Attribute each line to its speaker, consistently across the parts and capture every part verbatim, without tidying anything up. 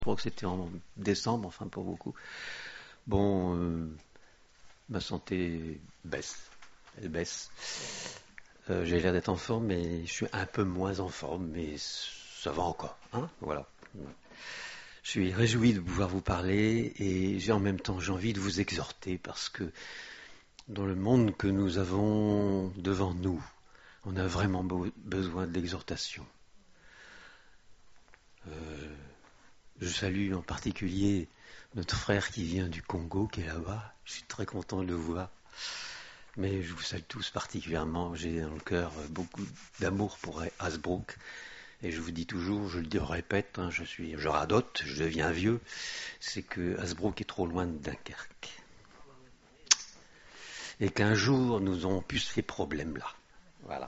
Speaker 1: Je crois que c'était en décembre, enfin pour beaucoup. Bon, euh, ma santé baisse. Elle baisse. Euh, j'ai l'air d'être en forme, mais je suis un peu moins en forme, mais ça va encore. Hein, voilà. Je suis réjoui de pouvoir vous parler et j'ai en même temps j'ai envie de vous exhorter parce que dans le monde que nous avons devant nous, on a vraiment be- besoin de l'exhortation. Euh, je salue en particulier notre frère qui vient du Congo, qui est là-bas. Je suis très content de le voir. Mais je vous salue tous particulièrement. J'ai dans le cœur beaucoup d'amour pour Hasbrook. Et je vous dis toujours, je le répète, hein, je suis, je radote, je deviens vieux, c'est que Hasbrook est trop loin de Dunkerque. Et qu'un jour, nous aurons plus ces problèmes-là. Voilà.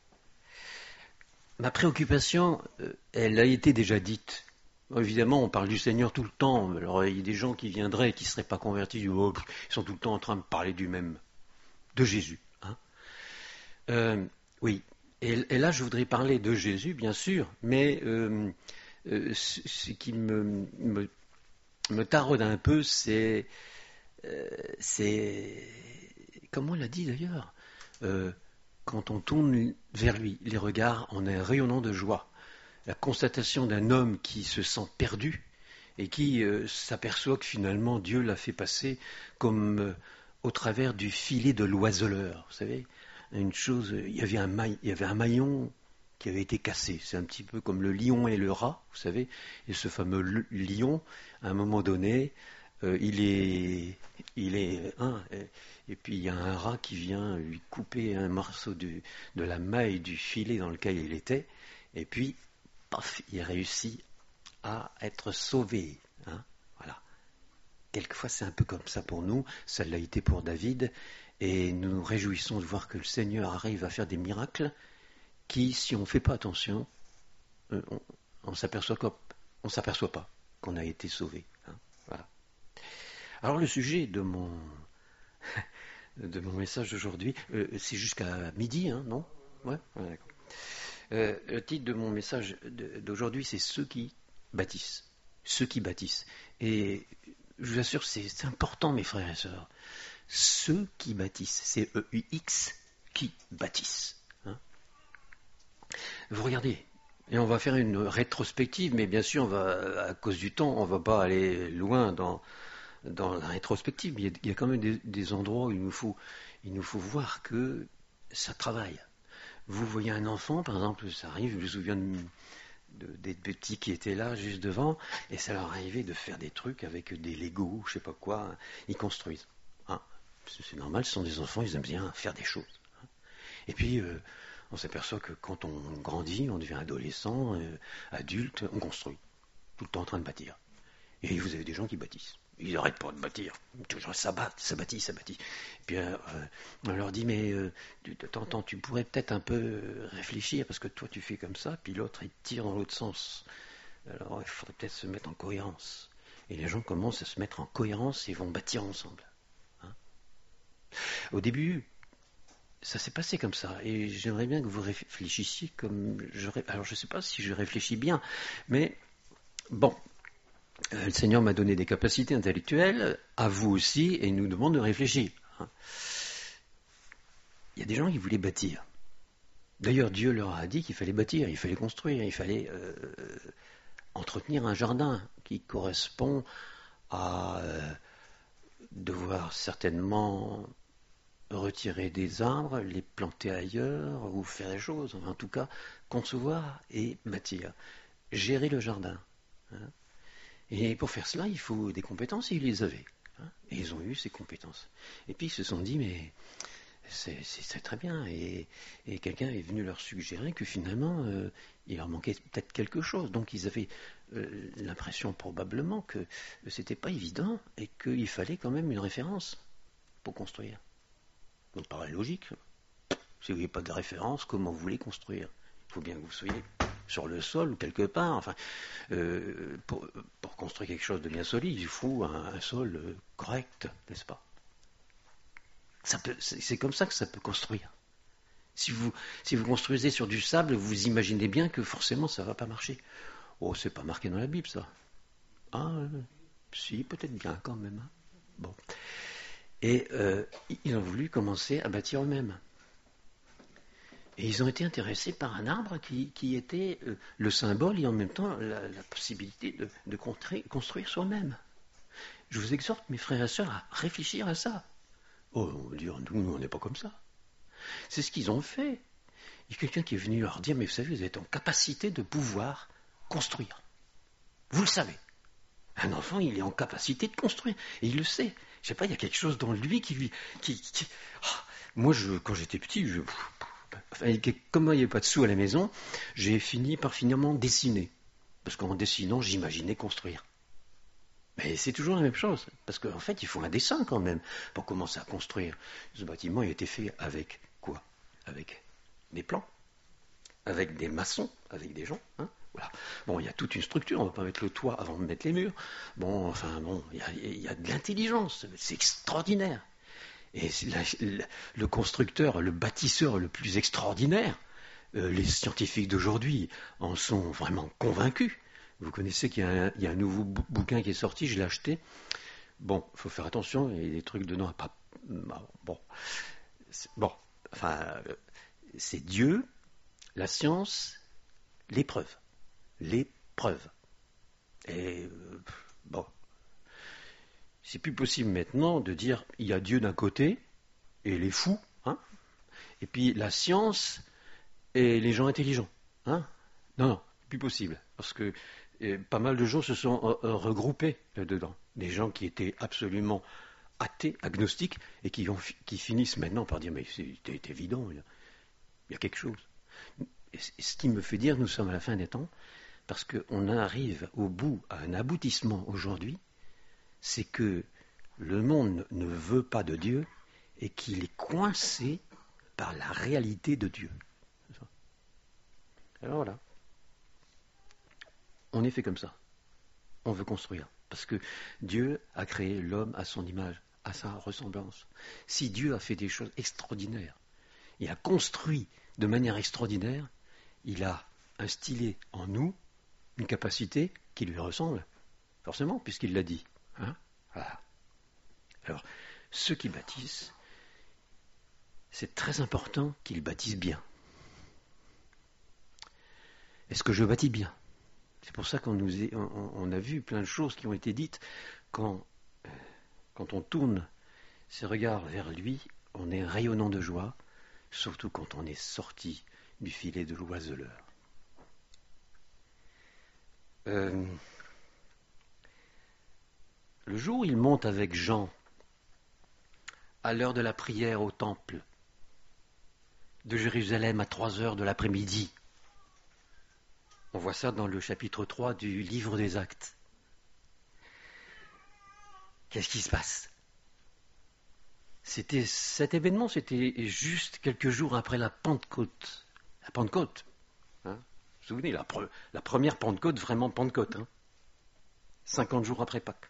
Speaker 1: Ma préoccupation, euh, elle a été déjà dite. Évidemment, on parle du Seigneur tout le temps. Alors, il y a des gens qui viendraient et qui ne seraient pas convertis. Oh, ils sont tout le temps en train de parler du même, de Jésus. Hein. Euh, oui. Et, et, là, je voudrais parler de Jésus, bien sûr, mais euh, euh, ce qui me, me, me taraude un peu, c'est, euh, c'est, comment on l'a dit d'ailleurs, euh, quand on tourne vers lui, les regards en un rayonnant de joie. La constatation d'un homme qui se sent perdu et qui euh, s'aperçoit que finalement Dieu l'a fait passer comme euh, au travers du filet de l'oiseleur. Vous savez, une chose, il y avait un maille, il y avait un maillon qui avait été cassé. C'est un petit peu comme le lion et le rat, vous savez. Et ce fameux lion, à un moment donné, euh, il est, il est, hein, et, et puis il y a un rat qui vient lui couper un morceau du, de la maille du filet dans lequel il était, et puis paf, il réussit à être sauvé. Hein, voilà. Quelquefois, c'est un peu comme ça pour nous. Ça l'a été pour David. Et nous nous réjouissons de voir que le Seigneur arrive à faire des miracles qui, si on ne fait pas attention, euh, on ne s'aperçoit, on s'aperçoit pas qu'on a été sauvé. Hein, voilà. Alors, le sujet de mon, de mon message d'aujourd'hui, euh, c'est jusqu'à midi, hein, non? Ouais, ouais, d'accord. Euh, le titre de mon message d'aujourd'hui, c'est Ceux qui bâtissent. Ceux qui bâtissent. Et je vous assure, c'est, c'est important, mes frères et sœurs. Ceux qui bâtissent. C'est E U X qui bâtissent. Hein, vous regardez. Et on va faire une rétrospective, mais bien sûr, on va, à cause du temps, on ne va pas aller loin dans, dans la rétrospective. Il y a, il y a quand même des, des endroits où il nous, faut, il nous faut voir que ça travaille. Vous voyez un enfant, par exemple, ça arrive, je me souviens de, de, des petits qui étaient là, juste devant, et ça leur arrivait de faire des trucs avec des Legos, je sais pas quoi, ils construisent. Hein, c'est normal, ce sont des enfants, ils aiment bien faire des choses. Hein. Et puis, euh, on s'aperçoit que quand on grandit, on devient adolescent, euh, adulte, on construit, tout le temps en train de bâtir. Et vous avez des gens qui bâtissent. Ils n'arrêtent pas de bâtir. Toujours ça bat, ça bâtit, ça bâtit. Et puis euh, on leur dit, mais euh, tu, t'entends, tu pourrais peut-être un peu réfléchir, parce que toi tu fais comme ça, puis l'autre il tire dans l'autre sens. Alors il faudrait peut-être se mettre en cohérence. Et les gens commencent à se mettre en cohérence et vont bâtir ensemble. Hein. Au début, ça s'est passé comme ça. Et j'aimerais bien que vous réfléchissiez comme je... Alors je ne sais pas si je réfléchis bien, mais bon... Le Seigneur m'a donné des capacités intellectuelles, à vous aussi, et il nous demande de réfléchir. Il y a des gens qui voulaient bâtir. D'ailleurs, Dieu leur a dit qu'il fallait bâtir, il fallait construire, il fallait euh, entretenir un jardin qui correspond à euh, devoir certainement retirer des arbres, les planter ailleurs, ou faire des choses. En tout cas, concevoir et bâtir. Gérer le jardin. Hein. Et pour faire cela, il faut des compétences, et ils les avaient. Hein, et ils ont eu ces compétences. Et puis ils se sont dit, mais c'est, c'est, c'est très bien. Et, et quelqu'un est venu leur suggérer que finalement, euh, il leur manquait peut-être quelque chose. Donc ils avaient euh, l'impression probablement que c'était pas évident et qu'il fallait quand même une référence pour construire. Donc par la logique, si vous n'avez pas de référence, comment vous voulez construire? Il faut bien que vous soyez sur le sol ou quelque part. Enfin, euh, pour, pour construire quelque chose de bien solide, il faut un, un sol euh, correct, n'est-ce pas? Ça peut, c'est, c'est comme ça que ça peut construire. Si vous, si vous construisez sur du sable, vous imaginez bien que forcément ça ne va pas marcher. Oh, c'est pas marqué dans la Bible, ça. Ah, euh, si, peut-être bien quand même. Hein. Bon. Et euh, ils ont voulu commencer à bâtir eux-mêmes. Et ils ont été intéressés par un arbre qui, qui était euh, le symbole et en même temps la, la possibilité de, de construire, construire soi-même. Je vous exhorte, mes frères et sœurs, à réfléchir à ça. Oh, on va dire, nous, nous on n'est pas comme ça. C'est ce qu'ils ont fait. Il y a quelqu'un qui est venu leur dire, mais vous savez, vous êtes en capacité de pouvoir construire. Vous le savez. Un enfant, il est en capacité de construire. Et il le sait. Je sais pas, il y a quelque chose dans lui qui lui... Qui, qui... Oh, moi, je, quand j'étais petit, je... Enfin, comme il n'y avait pas de sous à la maison, j'ai fini par finalement dessiner. Parce qu'en dessinant, j'imaginais construire. Mais c'est toujours la même chose. Parce qu'en fait, il faut un dessin quand même pour commencer à construire. Ce bâtiment a été fait avec quoi? Avec des plans, avec des maçons, avec des gens. Hein, voilà. Bon, il y a toute une structure. On ne va pas mettre le toit avant de mettre les murs. Bon, enfin, bon, il y a, il y a de l'intelligence. C'est extraordinaire. Et la, la, le constructeur, le bâtisseur le plus extraordinaire, euh, les scientifiques d'aujourd'hui en sont vraiment convaincus. Vous connaissez qu'il y a un, il y a un nouveau bouquin qui est sorti, je l'ai acheté. Bon, il faut faire attention, il y a des trucs dedans. Pas, bon, bon, enfin, c'est Dieu, la science, l'épreuve. L'épreuve. Et euh, bon, c'est plus possible maintenant de dire il y a Dieu d'un côté et les fous, hein, et puis la science et les gens intelligents. Hein. Non, non, plus possible. Parce que et pas mal de gens se sont euh, regroupés là-dedans. Des gens qui étaient absolument athées, agnostiques, et qui, ont, qui finissent maintenant par dire mais c'est évident, il y a quelque chose. Et ce qui me fait dire nous sommes à la fin des temps, parce qu'on arrive au bout, à un aboutissement aujourd'hui, c'est que le monde ne veut pas de Dieu et qu'il est coincé par la réalité de Dieu. Alors voilà. On est fait comme ça. On veut construire. Parce que Dieu a créé l'homme à son image, à sa ressemblance. Si Dieu a fait des choses extraordinaires, il a construit de manière extraordinaire, il a instillé en nous une capacité qui lui ressemble, forcément, puisqu'il l'a dit. Hein, voilà. Alors, ceux qui bâtissent, c'est très important qu'ils bâtissent bien. Est-ce que je bâtis bien? C'est pour ça qu'on nous est, on, on a vu plein de choses qui ont été dites. Quand, quand on tourne ses regards vers lui, on est rayonnant de joie, surtout quand on est sorti du filet de l'oiseleur. Euh, le jour où il monte avec Jean, à l'heure de la prière au temple de Jérusalem à trois heures de l'après-midi, on voit ça dans le chapitre trois du livre des Actes. Qu'est-ce qui se passe? C'était cet événement, c'était juste quelques jours après la Pentecôte. La Pentecôte, hein, vous vous souvenez, la, pre- la première Pentecôte, vraiment Pentecôte, hein, cinquante jours après Pâques.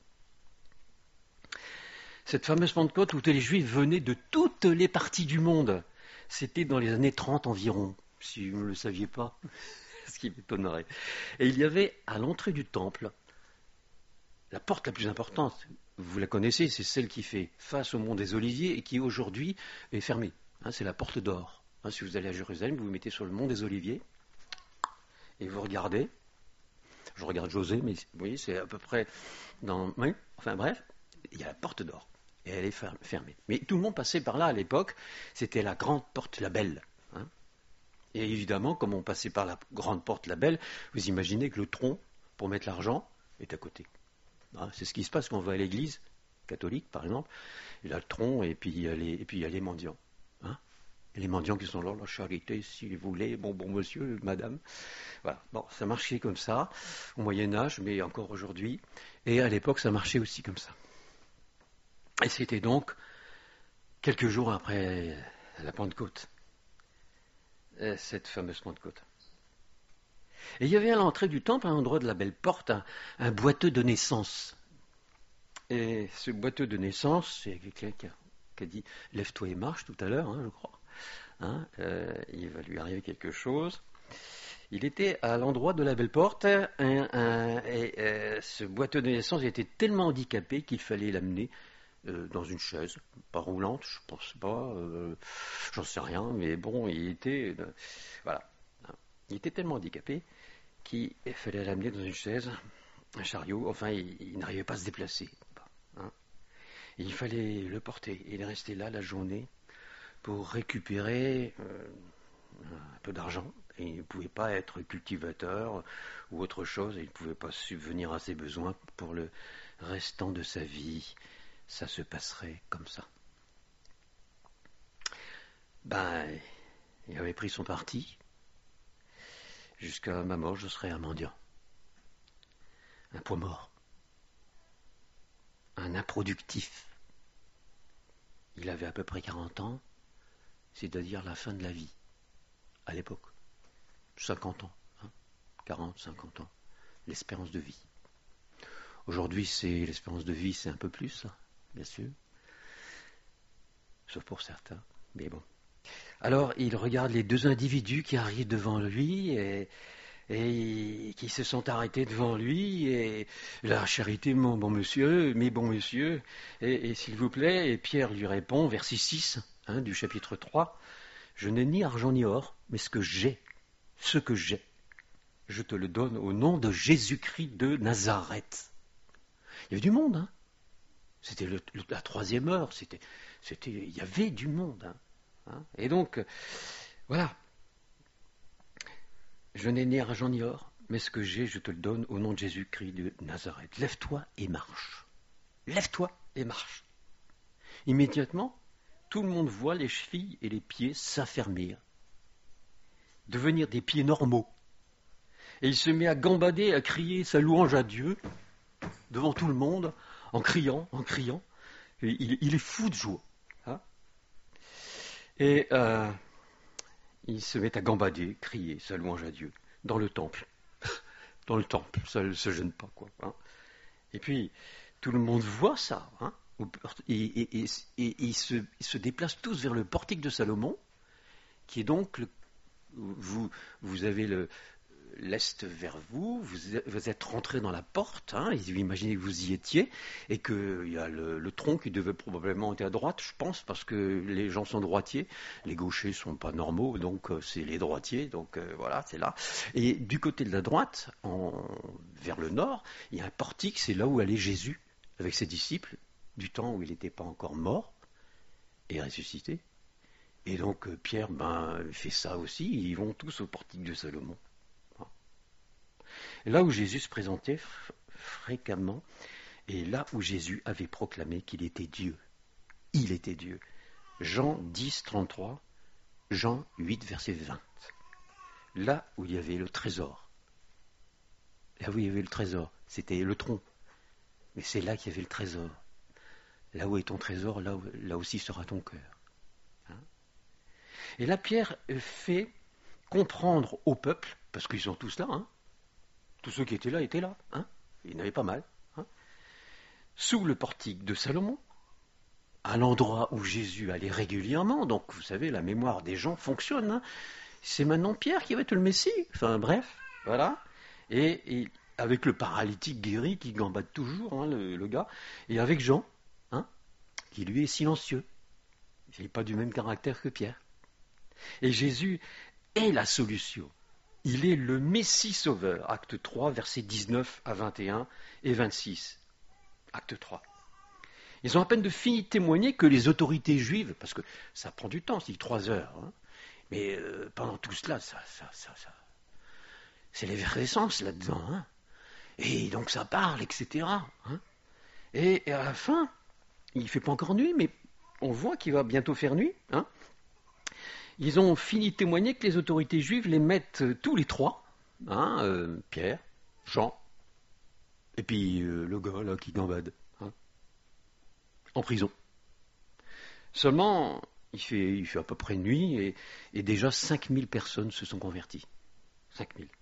Speaker 1: Cette fameuse Pentecôte où les Juifs venaient de toutes les parties du monde. C'était dans les années trente environ, si vous ne le saviez pas. Ce qui m'étonnerait. Et il y avait à l'entrée du temple, la porte la plus importante, vous la connaissez, c'est celle qui fait face au mont des Oliviers et qui aujourd'hui est fermée. Hein, c'est la porte d'or. Hein, si vous allez à Jérusalem, vous vous mettez sur le mont des Oliviers et vous regardez. Je regarde José, mais vous voyez, c'est à peu près dans... Oui, enfin bref, il y a la porte d'or et elle est fermée. Mais tout le monde passait par là à l'époque, c'était la grande porte, la belle. Hein. Et évidemment, comme on passait par la grande porte, la belle, vous imaginez que le tronc, pour mettre l'argent, est à côté. Hein, c'est ce qui se passe quand on va à l'église catholique, par exemple. Il y a le tronc et puis il y a les, et puis il y a les mendiants. Hein, et les mendiants qui sont là, la charité, si vous voulez, bon, bon monsieur, madame. Voilà. Bon, ça marchait comme ça, au Moyen-Âge, mais encore aujourd'hui. Et à l'époque, ça marchait aussi comme ça. Et c'était donc quelques jours après la Pentecôte. Cette fameuse Pentecôte. Et il y avait à l'entrée du temple, à l'endroit de la belle porte, un, un boiteux de naissance. Et ce boiteux de naissance, c'est quelqu'un qui a, qui a dit « lève-toi et marche » tout à l'heure, hein, je crois. Hein, euh, il va lui arriver quelque chose. Il était à l'endroit de la Belle Porte, un, un, et euh, ce boiteux de naissance était tellement handicapé qu'il fallait l'amener euh, dans une chaise, pas roulante, je pense pas, euh, j'en sais rien, mais bon, il était, euh, voilà, il était tellement handicapé qu'il fallait l'amener dans une chaise, un chariot, enfin, il, il n'arrivait pas à se déplacer. Hein. Et il fallait le porter. Il est resté là la journée pour récupérer euh, un peu d'argent. Et il ne pouvait pas être cultivateur ou autre chose. Il ne pouvait pas subvenir à ses besoins pour le restant de sa vie. Ça se passerait comme ça. Ben, il avait pris son parti. Jusqu'à ma mort, je serais un mendiant. Un poids mort. Un improductif. Il avait à peu près quarante ans, c'est-à-dire la fin de la vie, à l'époque. cinquante ans, hein, quarante, cinquante ans, l'espérance de vie. Aujourd'hui, c'est l'espérance de vie, c'est un peu plus, hein, bien sûr. Sauf pour certains, mais bon. Alors, il regarde les deux individus qui arrivent devant lui et, et qui se sont arrêtés devant lui, et la charité, mon bon monsieur, mes bons messieurs, et, et s'il vous plaît, et Pierre lui répond, verset six hein, du chapitre trois, je n'ai ni argent ni or, mais ce que j'ai, ce que j'ai, je te le donne au nom de Jésus-Christ de Nazareth. Il y avait du monde, hein. C'était le, le, la troisième heure, c'était, c'était, il y avait du monde, hein. Hein. Et donc, voilà. Je n'ai ni argent ni or, mais ce que j'ai, je te le donne au nom de Jésus-Christ de Nazareth. Lève-toi et marche. Lève-toi et marche. Immédiatement, tout le monde voit les chevilles et les pieds s'affermir, devenir des pieds normaux. Et il se met à gambader, à crier sa louange à Dieu, devant tout le monde, en criant, en criant. Et il, il est fou de joie. Hein. Et... Euh, il se met à gambader, crier sa louange à Dieu, dans le temple. Dans le temple, ça ne se gêne pas, quoi. Hein. Et puis, tout le monde voit ça. Hein. Et, et, et, et ils, se, ils se déplacent tous vers le portique de Salomon, qui est donc, le, vous, vous avez le, l'est vers vous, vous, vous êtes rentré dans la porte, hein, vous imaginez que vous y étiez, et qu'il y a le, le tronc qui devait probablement être à droite, je pense, parce que les gens sont droitiers, les gauchers ne sont pas normaux, donc euh, c'est les droitiers, donc euh, voilà, c'est là. Et du côté de la droite, en, vers le nord, il y a un portique, c'est là où allait Jésus, avec ses disciples, du temps où il n'était pas encore mort et ressuscité. Et donc euh, Pierre ben, fait ça aussi, ils vont tous au portique de Salomon. Là où Jésus se présentait f- fréquemment, et là où Jésus avait proclamé qu'il était Dieu. Il était Dieu. Jean dix, trente-trois, Jean huit, verset vingt. Là où il y avait le trésor. Là où il y avait le trésor, c'était le tronc. Mais c'est là qu'il y avait le trésor. Là où est ton trésor, là, où, là aussi sera ton cœur. Hein. Et là, Pierre fait comprendre au peuple, parce qu'ils sont tous là, hein, tous ceux qui étaient là étaient là. Hein, il y en avait pas mal. Hein, sous le portique de Salomon, à l'endroit où Jésus allait régulièrement. Donc, vous savez, la mémoire des gens fonctionne. Hein, c'est maintenant Pierre qui va être le Messie. Enfin, bref, voilà. Et, et avec le paralytique guéri qui gambade toujours, hein, le, le gars. Et avec Jean, hein, qui lui est silencieux. Il n'est pas du même caractère que Pierre. Et Jésus est la solution. Il est le Messie sauveur. Acte trois, versets dix-neuf à vingt et un et vingt-six. Acte trois. Ils ont à peine de fini de témoigner que les autorités juives, parce que ça prend du temps, c'est trois heures, hein, mais euh, pendant tout cela, ça, ça, ça, ça, c'est l'effervescence là-dedans. Hein, et donc ça parle, et cetera. Hein, et, et à la fin, il ne fait pas encore nuit, mais on voit qu'il va bientôt faire nuit. Hein, ils ont fini de témoigner que les autorités juives les mettent tous les trois, hein, euh, Pierre, Jean, et puis euh, le gars là qui gambade, hein, en prison. Seulement, il fait, il fait à peu près nuit, et, et déjà cinq mille personnes se sont converties. cinq mille.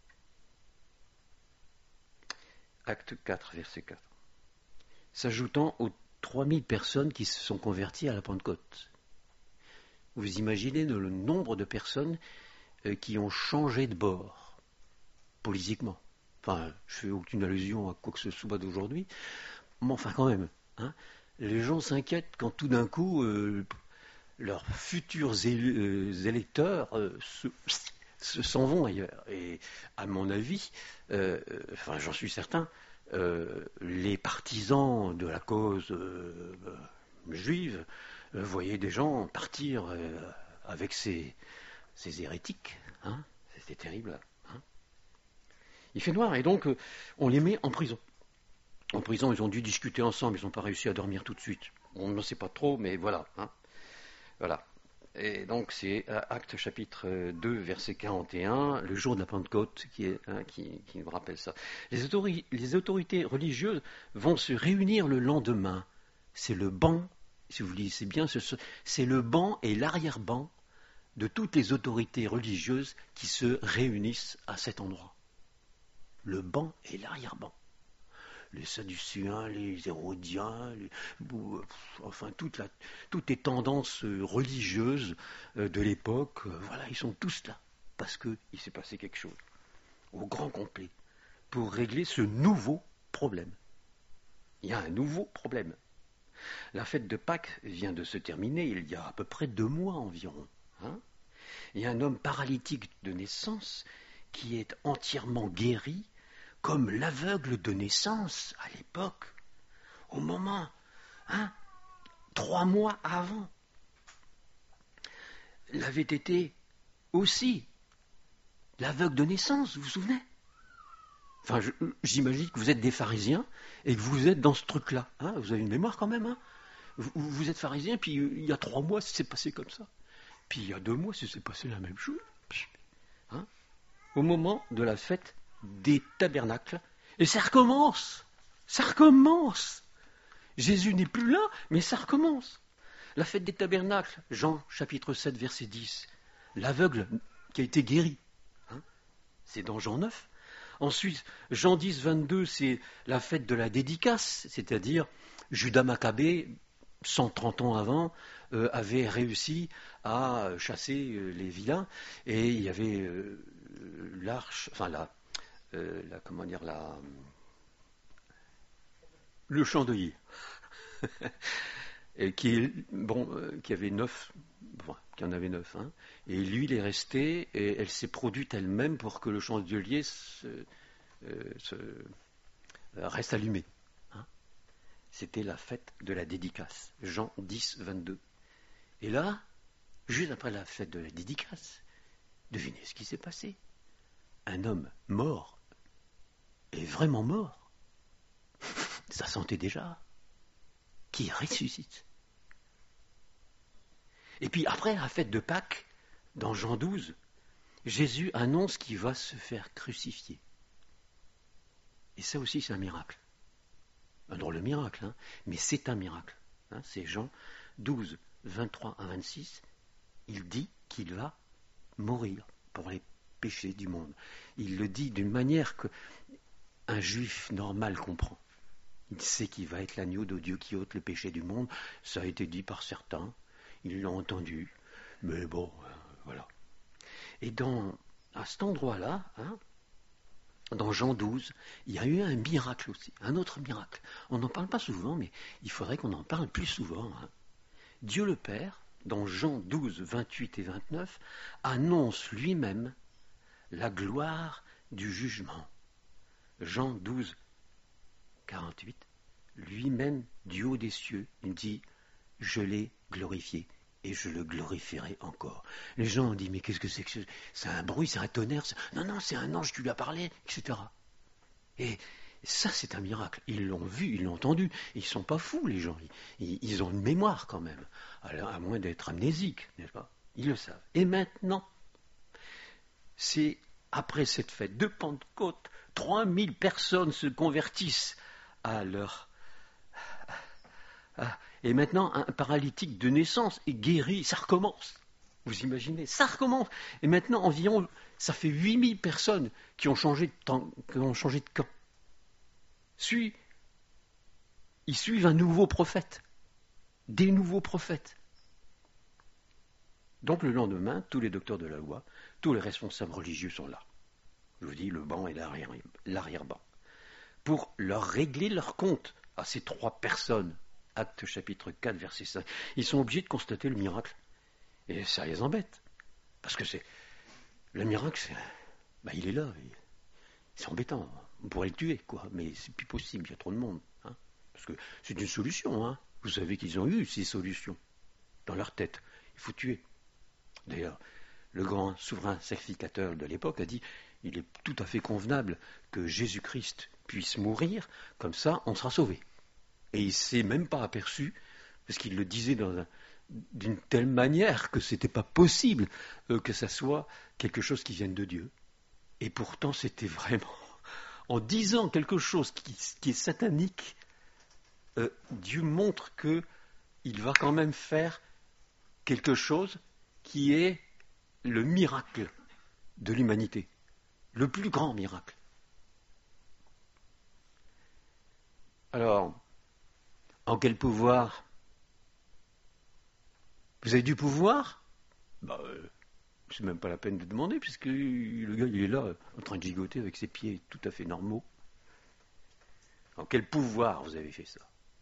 Speaker 1: Acte quatre, verset quatre. S'ajoutant aux trois mille personnes qui se sont converties à la Pentecôte. Vous imaginez le nombre de personnes euh, qui ont changé de bord, politiquement. Enfin, je fais aucune allusion à quoi que ce soit d'aujourd'hui, mais enfin quand même. Hein, les gens s'inquiètent quand tout d'un coup, euh, leurs futurs élu- euh, électeurs euh, se, se s'en vont ailleurs. Et à mon avis, euh, euh, enfin j'en suis certain, euh, les partisans de la cause euh, euh, juive euh, voyaient des gens partir euh, avec ces, ces hérétiques. Hein, c'était terrible. Hein. Il fait noir et donc euh, on les met en prison. En prison, ils ont dû discuter ensemble, ils n'ont pas réussi à dormir tout de suite. On ne sait pas trop, mais voilà. Hein. Voilà. Et donc c'est Actes chapitre deux, verset quarante et un, le jour de la Pentecôte qui, est, hein, qui, qui nous rappelle ça. Les, autori- les autorités religieuses vont se réunir le lendemain. C'est le banc, si vous lisez bien, c'est le banc et l'arrière-banc de toutes les autorités religieuses qui se réunissent à cet endroit. Le banc et l'arrière-banc. Les Sadducéens, les Hérodiens, les, enfin toute la, toutes les tendances religieuses de l'époque, voilà, ils sont tous là, parce qu'il s'est passé quelque chose, au grand complet, pour régler ce nouveau problème. Il y a un nouveau problème. La fête de Pâques vient de se terminer il y a à peu près deux mois environ. Hein. Il y a un homme paralytique de naissance qui est entièrement guéri, comme l'aveugle de naissance à l'époque, au moment, hein, trois mois avant, l'avait été aussi l'aveugle de naissance, vous vous souvenez? Enfin, je, j'imagine que vous êtes des pharisiens et que vous êtes dans ce truc-là. Hein, vous avez une mémoire quand même. Hein, vous, vous êtes pharisien, puis il y a trois mois, ça s'est passé comme ça. Puis il y a deux mois, ça s'est passé la même chose. Hein, au moment de la fête des tabernacles. Et ça recommence. Ça recommence. Jésus n'est plus là, mais ça recommence. La fête des tabernacles, Jean chapitre sept, verset dix. L'aveugle qui a été guéri. Hein, c'est dans Jean neuf. Ensuite, Jean dix, vingt-deux, c'est la fête de la dédicace, c'est-à-dire Judas Maccabée, cent trente ans avant, euh, avait réussi à chasser euh, les vilains, et il y avait euh, l'arche, enfin la, euh, la, comment dire, la, le chandelier, et qui, bon, euh, qui avait neuf, bon, qui en avait neuf, hein, et lui il est resté, et elle s'est produite elle-même pour que le chandelier se, euh, se, euh, reste allumé. Hein. C'était la fête de la dédicace, Jean dix, vingt-deux. Et là, juste après la fête de la dédicace, devinez ce qui s'est passé. Un homme mort, et vraiment mort, ça sentait déjà, qui ressuscite. Et puis après la fête de Pâques, dans Jean douze, Jésus annonce qu'il va se faire crucifier. Et ça aussi c'est un miracle. Un drôle de miracle, hein, mais c'est un miracle. Hein, c'est Jean douze, vingt-trois à vingt-six, il dit qu'il va mourir pour les péchés du monde. Il le dit d'une manière qu'un juif normal comprend. Il sait qu'il va être l'agneau de Dieu qui ôte le péché du monde. Ça a été dit par certains, ils l'ont entendu, mais bon, euh, voilà. Et dans, à cet endroit-là, hein, dans Jean douze, il y a eu un miracle aussi, un autre miracle. On n'en parle pas souvent, mais il faudrait qu'on en parle plus souvent. Hein. Dieu le Père, dans Jean douze, vingt-huit et vingt-neuf, annonce lui-même la gloire du jugement. Jean douze, quarante-huit, lui-même du haut des cieux, il dit « Je l'ai glorifié et je le glorifierai encore ». Les gens ont dit « Mais qu'est-ce que c'est que ce... C'est un bruit, c'est un tonnerre ?» Non, non, c'est un ange qui lui a parlé, et cetera. Et ça, c'est un miracle. Ils l'ont vu, ils l'ont entendu. Ils ne sont pas fous, les gens. Ils, ils ont une mémoire quand même, à moins d'être amnésiques, n'est-ce pas? Ils le savent. Et maintenant, c'est après cette fête de Pentecôte, trois mille personnes se convertissent à leur... Et maintenant, un paralytique de naissance est guéri, ça recommence. Vous imaginez, ça recommence. Et maintenant, environ, ça fait huit mille personnes qui ont changé de temps, qui ont changé de camp. Suit, ils suivent un nouveau prophète, des nouveaux prophètes. Donc le lendemain, tous les docteurs de la loi, tous les responsables religieux sont là. Je vous dis, le banc et l'arrière, l'arrière-banc. Pour leur régler leur compte à ces trois personnes. Acte chapitre quatre, verset cinq. Ils sont obligés de constater le miracle. Et ça les embête. Parce que c'est... Le miracle, c'est... Bah, il est là. C'est embêtant. On pourrait le tuer, quoi. Mais c'est plus possible, il y a trop de monde. Hein. Parce que c'est une solution. Hein. Vous savez qu'ils ont eu ces solutions dans leur tête. Il faut tuer. D'ailleurs, le grand souverain sacrificateur de l'époque a dit il est tout à fait convenable que Jésus-Christ puisse mourir, comme ça on sera sauvé. Et il ne s'est même pas aperçu, parce qu'il le disait dans un, d'une telle manière que ce n'était pas possible euh, que ça soit quelque chose qui vienne de Dieu. Et pourtant c'était vraiment, en disant quelque chose qui, qui est satanique, euh, Dieu montre qu'il va quand même faire quelque chose qui est le miracle de l'humanité, le plus grand miracle. Alors, en quel pouvoir? Vous avez du pouvoir? Bah, euh, c'est même pas la peine de demander, puisque le gars il est là, en train de gigoter avec ses pieds tout à fait normaux. En quel pouvoir vous avez fait ça?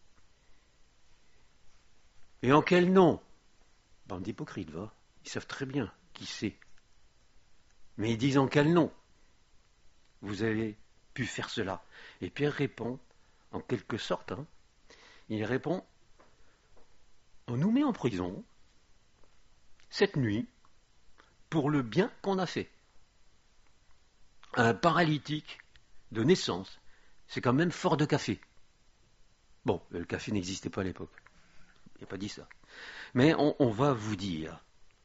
Speaker 1: Et en quel nom? Bande d'hypocrites, va. Ils savent très bien qui c'est. Mais ils disent en quel nom vous avez pu faire cela? Et Pierre répond, en quelque sorte, hein, il répond, on nous met en prison cette nuit pour le bien qu'on a fait. Un paralytique de naissance, c'est quand même fort de café. Bon, le café n'existait pas à l'époque. Il n'a pas dit ça. Mais on, on va vous dire,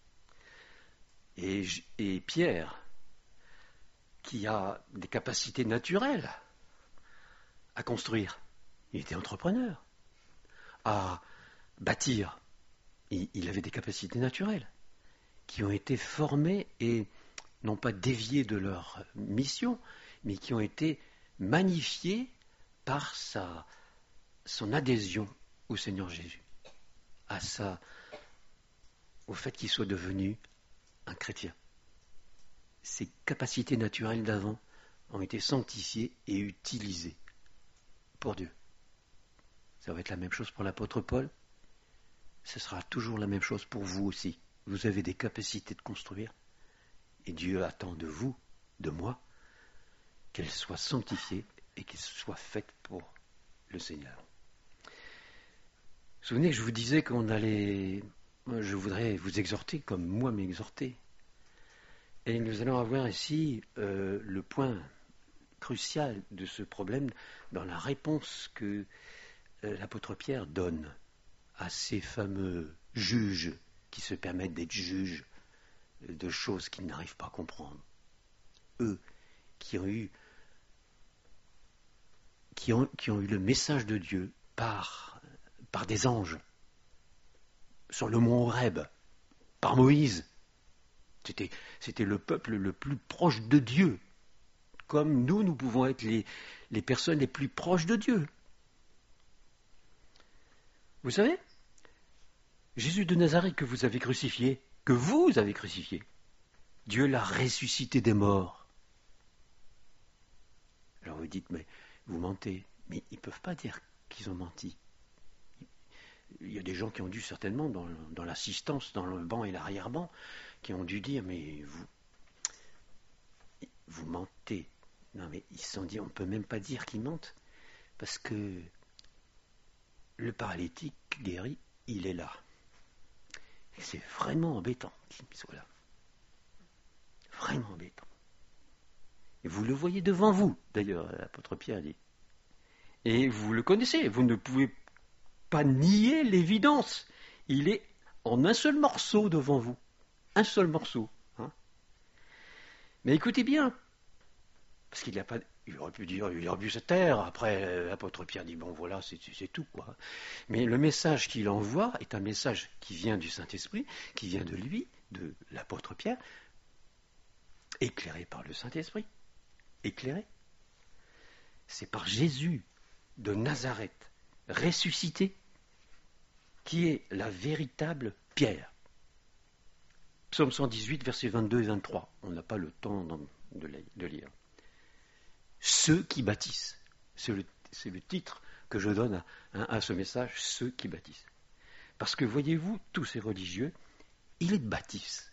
Speaker 1: et, et Pierre, qui a des capacités naturelles à construire, il était entrepreneur, à bâtir, il, il avait des capacités naturelles qui ont été formées et non pas déviées de leur mission, mais qui ont été magnifiées par sa, son adhésion au Seigneur Jésus, à sa, au fait qu'il soit devenu un chrétien. Ses capacités naturelles d'avant ont été sanctifiées et utilisées pour Dieu. Ça va être la même chose pour l'apôtre Paul. Ce sera toujours la même chose pour vous aussi. Vous avez des capacités de construire et Dieu attend de vous, de moi, qu'elles soient sanctifiées et qu'elles soient faites pour le Seigneur. Vous vous souvenez que je vous disais qu'on allait... Je voudrais vous exhorter comme moi m'exhorter. Et nous allons avoir ici euh, le point crucial de ce problème dans la réponse que euh, l'apôtre Pierre donne à ces fameux juges qui se permettent d'être juges de choses qu'ils n'arrivent pas à comprendre. Eux qui ont eu, qui ont, qui ont eu le message de Dieu par, par des anges sur le mont Horeb, par Moïse. C'était, c'était le peuple le plus proche de Dieu. Comme nous, nous pouvons être les, les personnes les plus proches de Dieu. Vous savez, Jésus de Nazareth que vous avez crucifié, que vous avez crucifié, Dieu l'a ressuscité des morts. Alors vous dites, mais vous mentez. Mais ils ne peuvent pas dire qu'ils ont menti. Il y a des gens qui ont dû certainement, dans, dans l'assistance, dans le banc et l'arrière-banc, qui ont dû dire, mais vous, vous mentez. Non, mais ils se sont dit, on ne peut même pas dire qu'ils mentent, parce que le paralytique guéri, il est là. Et c'est vraiment embêtant qu'il soit là. Vraiment embêtant. Et vous le voyez devant vous, d'ailleurs, l'apôtre Pierre dit. Et vous le connaissez, vous ne pouvez pas nier l'évidence. Il est en un seul morceau devant vous. Un seul morceau. Hein. Mais écoutez bien, parce qu'il n'a pas... Il aurait pu dire, il aurait pu se taire. Après, l'apôtre Pierre dit, bon voilà, c'est, c'est tout, quoi. Mais le message qu'il envoie est un message qui vient du Saint-Esprit, qui vient de lui, de l'apôtre Pierre, éclairé par le Saint-Esprit. Éclairé. C'est par Jésus de Nazareth, ressuscité, qui est la véritable pierre. Psaume cent dix-huit, versets vingt-deux et vingt-trois. On n'a pas le temps de, de lire. Ceux qui bâtissent, c'est le, c'est le titre que je donne à, à ce message, ceux qui bâtissent. Parce que voyez-vous, tous ces religieux, ils bâtissent.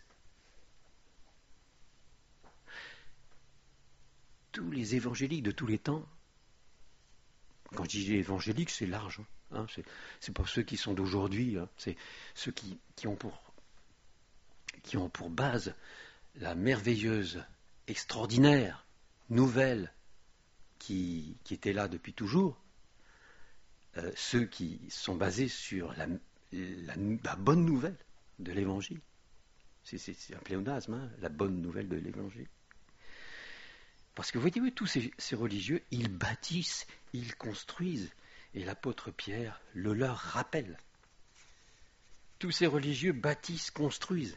Speaker 1: Tous les évangéliques de tous les temps, quand je dis évangéliques, c'est large, hein, c'est, c'est pas ceux qui sont d'aujourd'hui, hein, c'est ceux qui, qui, ont pour, qui ont pour base la merveilleuse, extraordinaire nouvelle qui, qui était là depuis toujours, euh, ceux qui sont basés sur la, la, la bonne nouvelle de l'évangile. C'est, c'est, c'est un pléonasme, hein, la bonne nouvelle de l'évangile. Parce que voyez-vous, tous ces, ces religieux, ils bâtissent, ils construisent. Et l'apôtre Pierre le leur rappelle. Tous ces religieux bâtissent, construisent.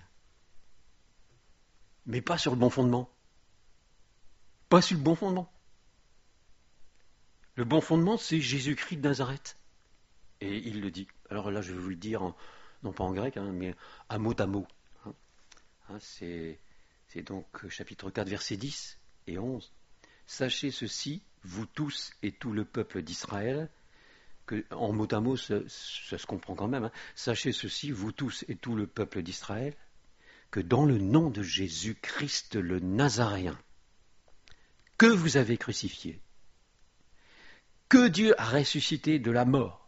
Speaker 1: Mais pas sur le bon fondement. Pas sur le bon fondement. Le bon fondement, c'est Jésus-Christ de Nazareth. Et il le dit. Alors là, je vais vous le dire, en, non pas en grec, hein, mais à mot à mot. Hein. Hein, c'est, c'est donc chapitre quatre, versets dix et onze. Sachez ceci, vous tous et tout le peuple d'Israël, que en mot à mot, ça, ça se comprend quand même. Hein. Sachez ceci, vous tous et tout le peuple d'Israël, que dans le nom de Jésus-Christ le Nazaréen, que vous avez crucifié, que Dieu a ressuscité de la mort,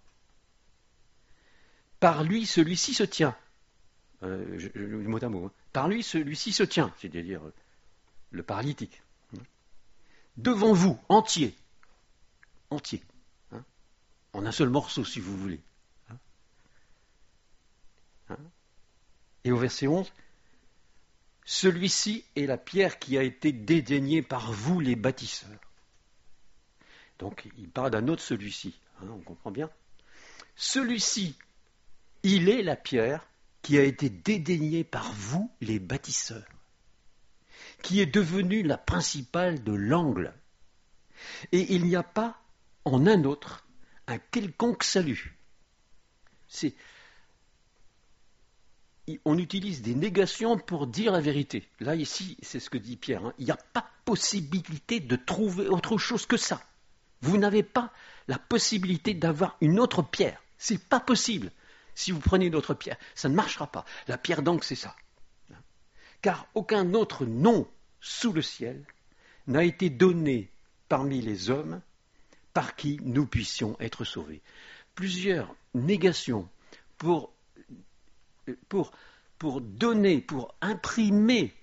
Speaker 1: par lui celui-ci se tient. Euh, je, je, mot à mot. Hein. Par lui celui-ci se tient, c'est-à-dire le paralytique. Devant vous, entier, entier, hein, en un seul morceau si vous voulez. Hein, hein. Et au verset onze, celui-ci est la pierre qui a été dédaignée par vous les bâtisseurs. Donc il parle d'un autre celui-ci, hein, on comprend bien. Celui-ci, il est la pierre qui a été dédaignée par vous les bâtisseurs, qui est devenue la principale de l'angle. Et il n'y a pas en un autre un quelconque salut. C'est, on utilise des négations pour dire la vérité. Là, ici, c'est ce que dit Pierre. Hein. Il n'y a pas possibilité de trouver autre chose que ça. Vous n'avez pas la possibilité d'avoir une autre pierre. C'est pas possible. Si vous prenez une autre pierre, ça ne marchera pas. La pierre d'angle, c'est ça. Car aucun autre nom sous le ciel n'a été donné parmi les hommes par qui nous puissions être sauvés. Plusieurs négations pour, pour, pour donner, pour imprimer.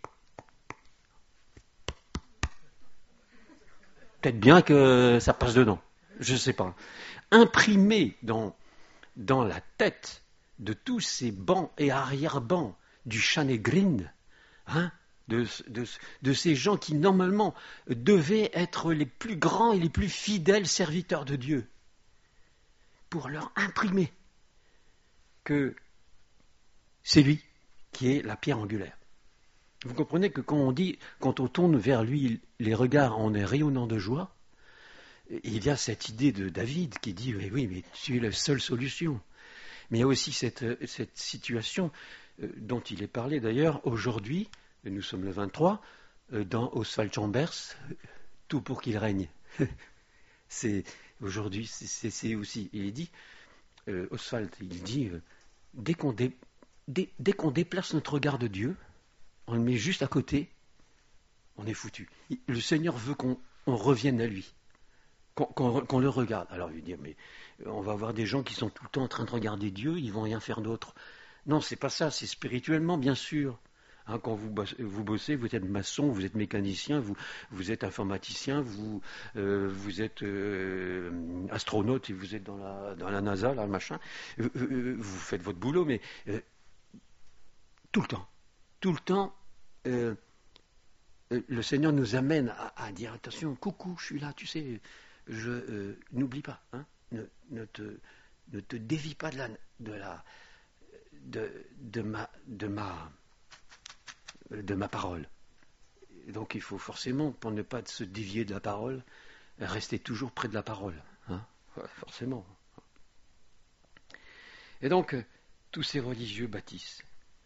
Speaker 1: Peut-être bien que ça passe dedans, je ne sais pas. Imprimer dans, dans la tête de tous ces bancs et arrière-bancs du Sanhédrin, hein, de, de, de ces gens qui normalement devaient être les plus grands et les plus fidèles serviteurs de Dieu, pour leur imprimer que c'est lui qui est la pierre angulaire. Vous comprenez que quand on dit, quand on tourne vers lui les regards en rayonnant de joie, il y a cette idée de David qui dit oui, oui, mais tu es la seule solution. Mais il y a aussi cette, cette situation dont il est parlé d'ailleurs aujourd'hui, nous sommes le vingt-trois, dans Oswald Chambers, tout pour qu'il règne. C'est, aujourd'hui, c'est, c'est aussi, il est dit, euh, Oswald, il dit, euh, dès, qu'on dé, dès, dès qu'on déplace notre regard de Dieu, on le met juste à côté, on est foutu. Le Seigneur veut qu'on on revienne à lui, qu'on, qu'on, qu'on le regarde. Alors il veut dire, mais on va avoir des gens qui sont tout le temps en train de regarder Dieu, ils vont rien faire d'autre. Non, c'est pas ça, c'est spirituellement, bien sûr. Hein, quand vous, vous bossez, vous êtes maçon, vous êtes mécanicien, vous, vous êtes informaticien, vous, euh, vous êtes euh, astronaute et vous êtes dans la, dans la NASA, là, machin. Euh, euh, vous faites votre boulot, mais euh, tout le temps, tout le temps, euh, euh, le Seigneur nous amène à, à dire attention, coucou, je suis là, tu sais, je euh, n'oublie pas, hein, ne, ne te, ne te dévie pas de la, de la, de, de ma, de ma de ma parole. Donc il faut forcément, pour ne pas se dévier de la parole, rester toujours près de la parole. Hein, forcément. Et donc, tous ces religieux bâtissent.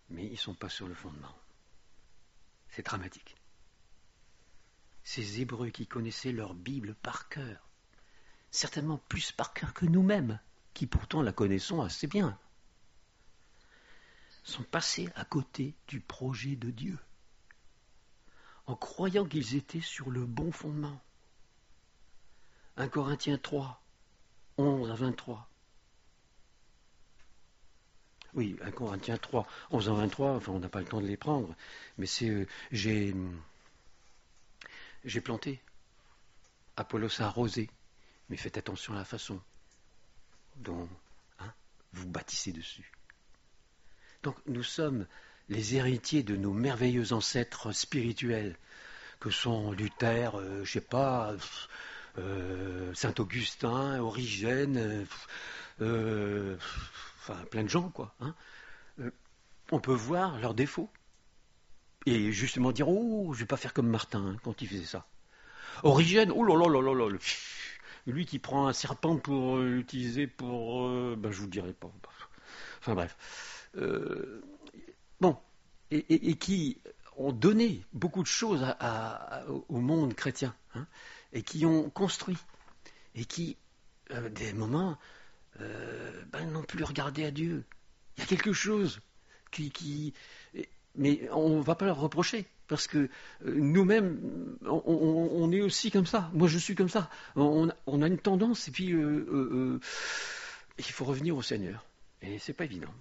Speaker 1: mais ils ne sont pas sur le fondement. C'est dramatique. Ces Hébreux qui connaissaient leur Bible par cœur, certainement plus par cœur que nous-mêmes, qui pourtant la connaissons assez bien, sont passés à côté du projet de Dieu, en croyant qu'ils étaient sur le bon fondement. un Corinthiens trois, onze à vingt-trois. Oui, un Corinthiens trois, onze à vingt-trois, enfin on n'a pas le temps de les prendre, mais c'est euh, j'ai, j'ai planté, Apollos a arrosé, mais faites attention à la façon dont hein, vous bâtissez dessus. Donc nous sommes les héritiers de nos merveilleux ancêtres spirituels, que sont Luther, euh, je sais pas, euh, Saint-Augustin, Origène, euh, euh, enfin plein de gens, quoi. Hein. Euh, on peut voir leurs défauts et justement dire oh, je vais pas faire comme Martin hein, quand il faisait ça. Origène, oh là là là là là, lui qui prend un serpent pour euh, l'utiliser pour, euh, ben je vous dirai pas. Enfin bref. Euh, bon, et, et, et qui ont donné beaucoup de choses à, à, au monde chrétien, hein, et qui ont construit, et qui, euh, des moments, euh, ben, n'ont plus regardé à Dieu. Il y a quelque chose qui... qui mais on ne va pas leur reprocher, parce que nous-mêmes, on, on, on est aussi comme ça. Moi, je suis comme ça. On, on a une tendance, et puis euh, euh, euh, il faut revenir au Seigneur. Et c'est pas évident.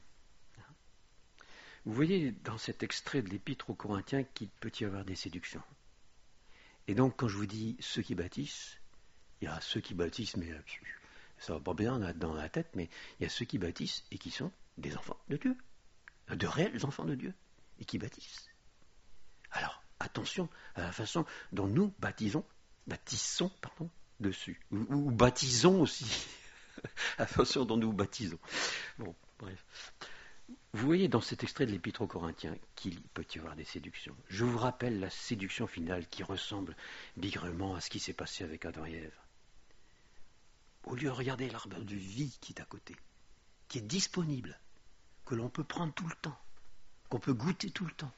Speaker 1: Vous voyez dans cet extrait de l'Épître aux Corinthiens qu'il peut y avoir des séductions. Et donc, quand je vous dis ceux qui bâtissent, il y a ceux qui bâtissent, mais ça va pas bien dans la tête, mais il y a ceux qui bâtissent et qui sont des enfants de Dieu, de réels enfants de Dieu, et qui bâtissent. Alors, attention à la façon dont nous baptisons, bâtissons, pardon, dessus, ou, ou baptisons aussi, la façon dont nous baptisons. Bon, bref. Vous voyez dans cet extrait de l'Épître aux Corinthiens qu'il peut y avoir des séductions. Je vous rappelle la séduction finale qui ressemble bigrement à ce qui s'est passé avec Adam et Ève. Au lieu de regarder l'arbre de vie qui est à côté, qui est disponible, que l'on peut prendre tout le temps, qu'on peut goûter tout le temps,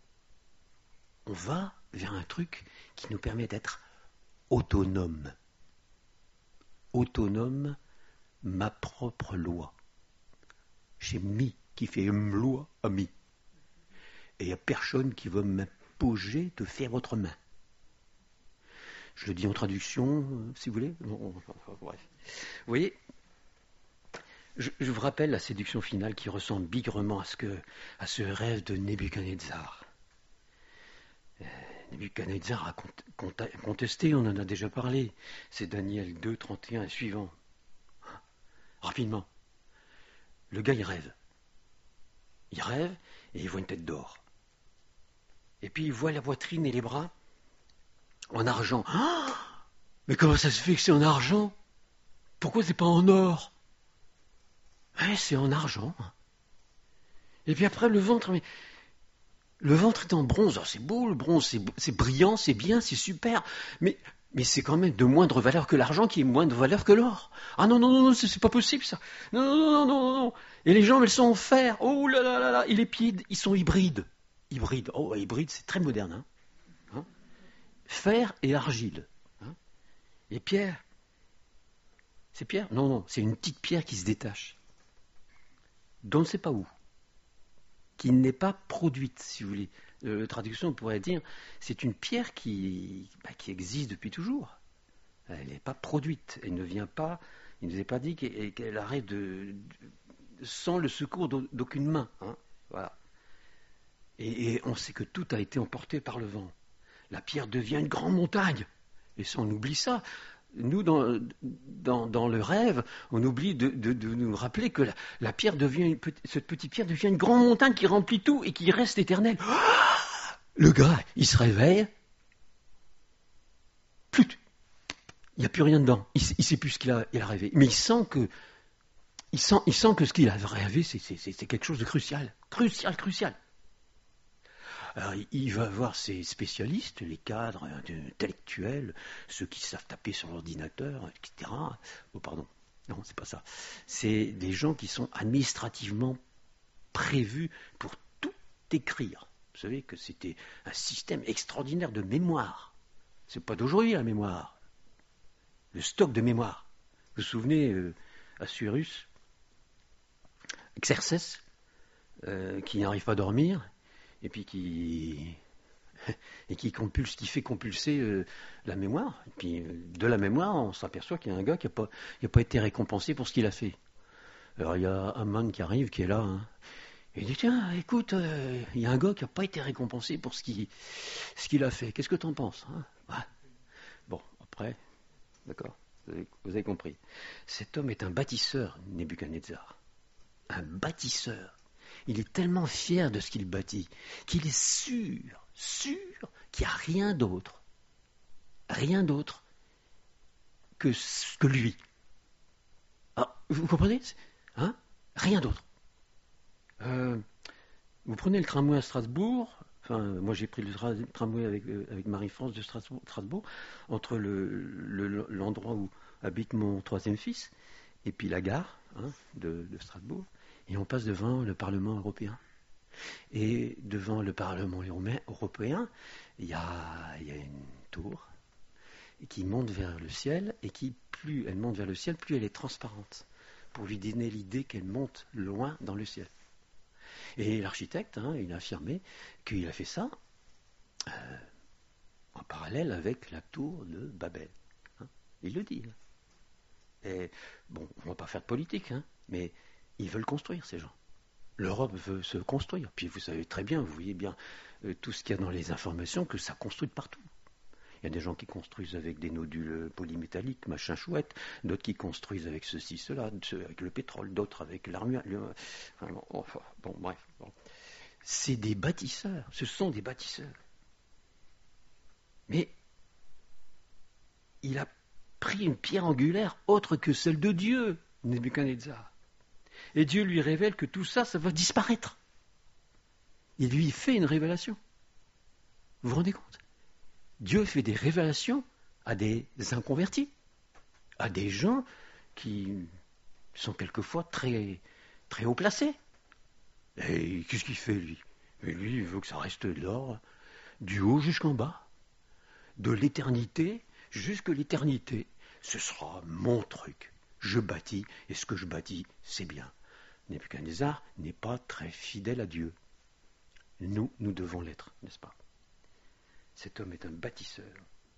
Speaker 1: on va vers un truc qui nous permet d'être autonome. Autonome, ma propre loi. J'ai mis qui fait une loi à mi. Et il n'y a personne qui va m'imposer de faire autrement. Je le dis en traduction, euh, si vous voulez. Bon, enfin, bref. Vous voyez, je, je vous rappelle la séduction finale qui ressemble bigrement à ce, que, à ce rêve de Nebuchadnezzar. Euh, Nebuchadnezzar a cont, contesté, on en a déjà parlé. C'est Daniel deux, trente et un et suivant. Rapidement. Le gars, il rêve. Il rêve et il voit une tête d'or. Et puis il voit la poitrine et les bras en argent. Ah, mais comment ça se fait que c'est en argent? Pourquoi c'est pas en or? Ouais, c'est en argent. Et puis après le ventre, mais le ventre est en bronze. Alors, c'est beau le bronze, c'est, c'est brillant, c'est bien, c'est super. Mais Mais c'est quand même de moindre valeur que l'argent qui est moindre valeur que l'or. Ah non, non, non, non, c'est, c'est pas possible ça. Non, non, non, non, non, non. Et les jambes, elles sont en fer. Oh là là là là. Et les pieds, ils sont hybrides. Hybrides. Oh, hybride, c'est très moderne. Hein. Hein fer et argile. Hein et pierre. C'est pierre? Non, non, c'est une petite pierre qui se détache. D'on ne sait pas où. Qui n'est pas produite, si vous voulez. Euh, la traduction, on pourrait dire, c'est une pierre qui, bah, qui existe depuis toujours. Elle n'est pas produite. Elle ne vient pas, il ne nous est pas dit qu'elle, qu'elle arrive de, de, sans le secours d'aucune main. Hein, voilà. Et, et on sait que tout a été emporté par le vent. La pierre devient une grande montagne. Et ça, on oublie ça. Nous, dans, dans, dans le rêve, on oublie de, de, de nous rappeler que la, la pierre devient une, cette petite pierre devient une grande montagne qui remplit tout et qui reste éternelle. Le gars, il se réveille, plus, il n'y a plus rien dedans. Il ne sait plus ce qu'il a, il a rêvé, mais il sent que, il sent, il sent que ce qu'il a rêvé, c'est, c'est, c'est quelque chose de crucial, crucial, crucial. Alors, il va voir ses spécialistes, les cadres intellectuels, ceux qui savent taper sur l'ordinateur, et cetera. Oh, pardon, non, c'est pas ça. C'est des gens qui sont administrativement prévus pour tout écrire. Vous savez que c'était un système extraordinaire de mémoire. C'est pas d'aujourd'hui la mémoire. Le stock de mémoire. Vous vous souvenez, euh, Assuérus, Xerxès, euh, qui n'arrive pas à dormir, et puis qui, et qui, compulse, qui fait compulser euh, la mémoire. Et puis euh, de la mémoire, on s'aperçoit qu'il y a un gars qui n'a pas, pas été récompensé pour ce qu'il a fait. Alors il y a Aman qui arrive, qui est là, hein. Et il dit, tiens, écoute, euh, il y a un gars qui n'a pas été récompensé pour ce qu'il, ce qu'il a fait. Qu'est-ce que tu en penses, hein? Ouais. Bon, après, d'accord, vous avez, vous avez compris. Cet homme est un bâtisseur, Nebuchadnezzar. Un bâtisseur. Il est tellement fier de ce qu'il bâtit qu'il est sûr, sûr qu'il n'y a rien d'autre, rien d'autre que, que lui. Ah, vous comprenez, hein? Rien d'autre. Euh, vous prenez le tramway à Strasbourg, enfin, moi j'ai pris le tra- tramway avec, euh, avec Marie-France de Strasbourg, Strasbourg entre le, le, l'endroit où habite mon troisième fils et puis la gare, hein, de, de Strasbourg, et on passe devant le Parlement européen. Et devant le Parlement européen, il y a, il y a une tour qui monte vers le ciel, et qui, plus elle monte vers le ciel, plus elle est transparente, pour lui donner l'idée qu'elle monte loin dans le ciel. Et l'architecte, hein, il a affirmé qu'il a fait ça euh, en parallèle avec la tour de Babel. Hein. Il le dit. Hein. Et bon, on ne va pas faire de politique, hein, mais ils veulent construire, ces gens. L'Europe veut se construire. Puis vous savez très bien, vous voyez bien euh, tout ce qu'il y a dans les informations, que ça construit de partout. Il y a des gens qui construisent avec des nodules polymétalliques, machin chouette, d'autres qui construisent avec ceci, cela, avec le pétrole, d'autres avec l'armure. Enfin, bon, enfin, bon, bref. Bon. C'est des bâtisseurs, ce sont des bâtisseurs. Mais il a pris une pierre angulaire autre que celle de Dieu, Nebuchadnezzar. Et Dieu lui révèle que tout ça, ça va disparaître. Il lui fait une révélation. Vous vous rendez compte? Dieu fait des révélations à des inconvertis, à des gens qui sont quelquefois très, très haut placés. Et qu'est-ce qu'il fait, lui? Et lui, il veut que ça reste là, du haut jusqu'en bas, de l'éternité jusqu'à l'éternité. Ce sera mon truc. Je bâtis, et ce que je bâtis, c'est bien. Nebuchadnezzar n'est pas très fidèle à Dieu. Nous, nous devons l'être, n'est-ce pas? Cet homme est un bâtisseur.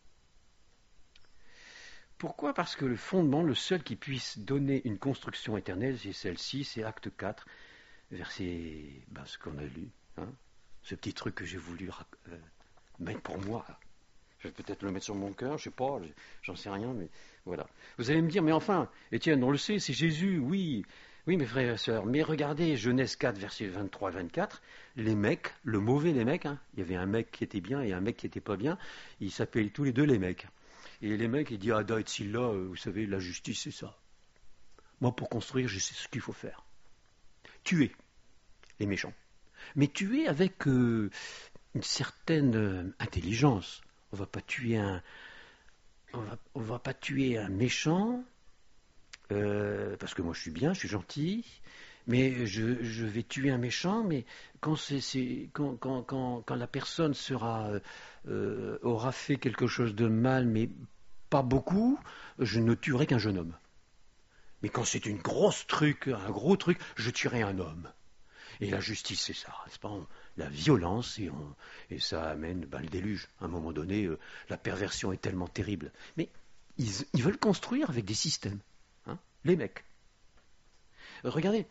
Speaker 1: Pourquoi? Parce que le fondement, le seul qui puisse donner une construction éternelle, c'est celle-ci, c'est Acte quatre, verset, ben, ce qu'on a lu, hein, ce petit truc que j'ai voulu euh, mettre pour moi. Je vais peut-être le mettre sur mon cœur, je sais pas, j'en sais rien, mais voilà. Vous allez me dire, mais enfin, Étienne, on le sait, c'est Jésus, oui, oui, mes frères et sœurs, mais regardez Genèse quatre, versets vingt-trois à vingt-quatre, les mecs, le mauvais les mecs, hein, il y avait un mec qui était bien et un mec qui était pas bien, ils s'appelaient tous les deux les mecs. Et les mecs, ils disent, ah, da et Silla, vous savez, la justice, c'est ça. Moi, pour construire, je sais ce qu'il faut faire. Tuer les méchants. Mais tuer avec euh, une certaine euh, intelligence. On va pas tuer un, on va, on va pas tuer un méchant, euh, parce que moi je suis bien, je suis gentil, mais je, je vais tuer un méchant, mais quand, c'est, c'est, quand, quand, quand, quand la personne sera, euh, aura fait quelque chose de mal, mais pas beaucoup, je ne tuerai qu'un jeune homme. Mais quand c'est une grosse truc, un gros truc, je tuerai un homme. Et la justice, c'est ça, c'est pas la violence, et, on, et ça amène ben, le déluge. À un moment donné, euh, la perversion est tellement terrible. Mais ils, ils veulent construire avec des systèmes, hein, les mecs. Euh, regardez,